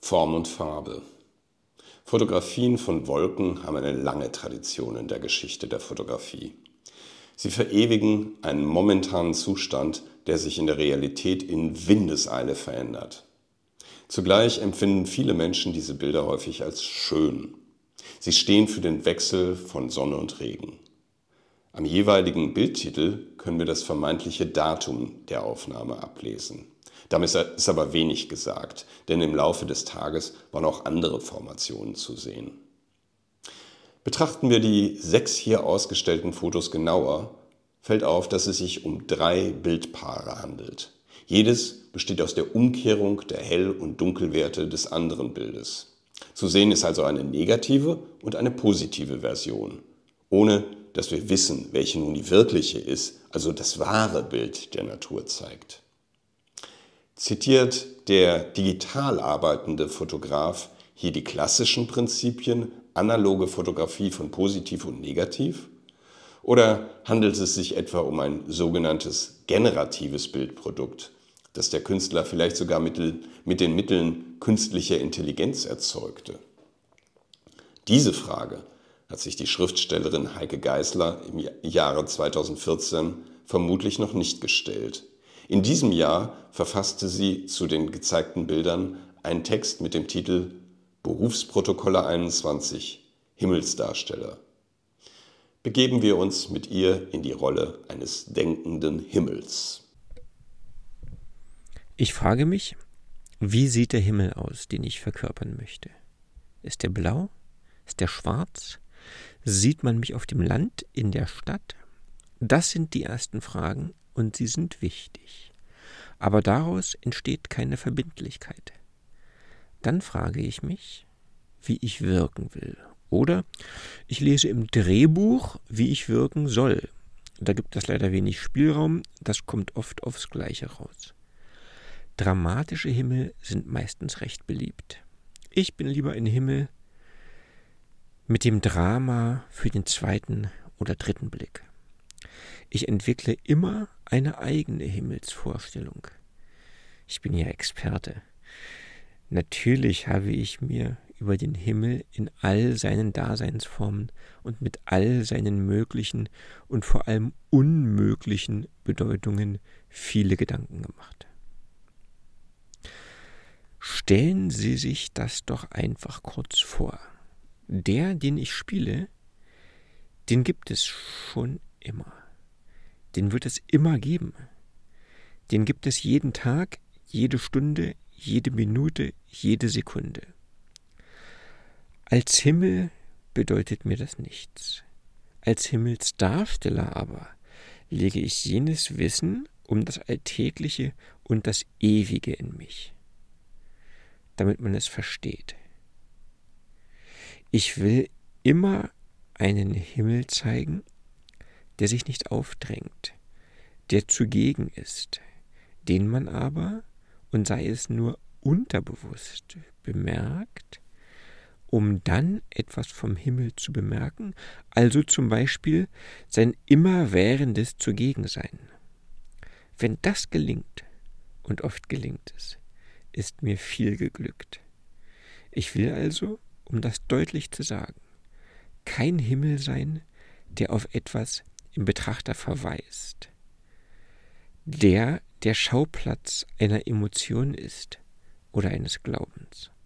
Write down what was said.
Form und Farbe. Fotografien von Wolken haben eine lange Tradition in der Geschichte der Fotografie. Sie verewigen einen momentanen Zustand, der sich in der Realität in Windeseile verändert. Zugleich empfinden viele Menschen diese Bilder häufig als schön. Sie stehen für den Wechsel von Sonne und Regen. Am jeweiligen Bildtitel können wir das vermeintliche Datum der Aufnahme ablesen. Damit ist aber wenig gesagt, denn im Laufe des Tages waren auch andere Formationen zu sehen. Betrachten wir die 6 hier ausgestellten Fotos genauer, fällt auf, dass es sich um 3 Bildpaare handelt. Jedes besteht aus der Umkehrung der Hell- und Dunkelwerte des anderen Bildes. Zu sehen ist also eine negative und eine positive Version, ohne dass wir wissen, welche nun die wirkliche ist, also das wahre Bild der Natur zeigt. Zitiert der digital arbeitende Fotograf hier die klassischen Prinzipien analoge Fotografie von positiv und negativ? Oder handelt es sich etwa um ein sogenanntes generatives Bildprodukt, das der Künstler vielleicht sogar mit den Mitteln künstlicher Intelligenz erzeugte? Diese Frage hat sich die Schriftstellerin Heike Geisler im Jahre 2014 vermutlich noch nicht gestellt. In diesem Jahr verfasste sie zu den gezeigten Bildern einen Text mit dem Titel Berufsprotokolle 21 – Himmelsdarsteller. Begeben wir uns mit ihr in die Rolle eines denkenden Himmels. Ich frage mich, wie sieht der Himmel aus, den ich verkörpern möchte? Ist der blau? Ist der schwarz? Sieht man mich auf dem Land, in der Stadt? Das sind die ersten Fragen und sie sind wichtig. Aber daraus entsteht keine Verbindlichkeit. Dann frage ich mich, wie ich wirken will. Oder ich lese im Drehbuch, wie ich wirken soll. Da gibt es leider wenig Spielraum, das kommt oft aufs Gleiche raus. Dramatische Himmel sind meistens recht beliebt. Ich bin lieber ein Himmel mit dem Drama für den 2. oder 3. Blick. Ich entwickle immer eine eigene Himmelsvorstellung. Ich bin ja Experte. Natürlich habe ich mir über den Himmel in all seinen Daseinsformen und mit all seinen möglichen und vor allem unmöglichen Bedeutungen viele Gedanken gemacht. Stellen Sie sich das doch einfach kurz vor. Der, den ich spiele, den gibt es schon immer. Den wird es immer geben. Den gibt es jeden Tag, jede Stunde, jede Minute, jede Sekunde. Als Himmel bedeutet mir das nichts. Als Himmelsdarsteller aber lege ich jenes Wissen um das Alltägliche und das Ewige in mich, damit man es versteht. Ich will immer einen Himmel zeigen, der sich nicht aufdrängt, der zugegen ist, den man aber, und sei es nur unterbewusst, bemerkt, um dann etwas vom Himmel zu bemerken, also zum Beispiel sein immerwährendes Zugegensein. Wenn das gelingt, und oft gelingt es, ist mir viel geglückt. Ich will also, um das deutlich zu sagen, kein Himmel sein, der auf etwas im Betrachter verweist, der Schauplatz einer Emotion ist oder eines Glaubens.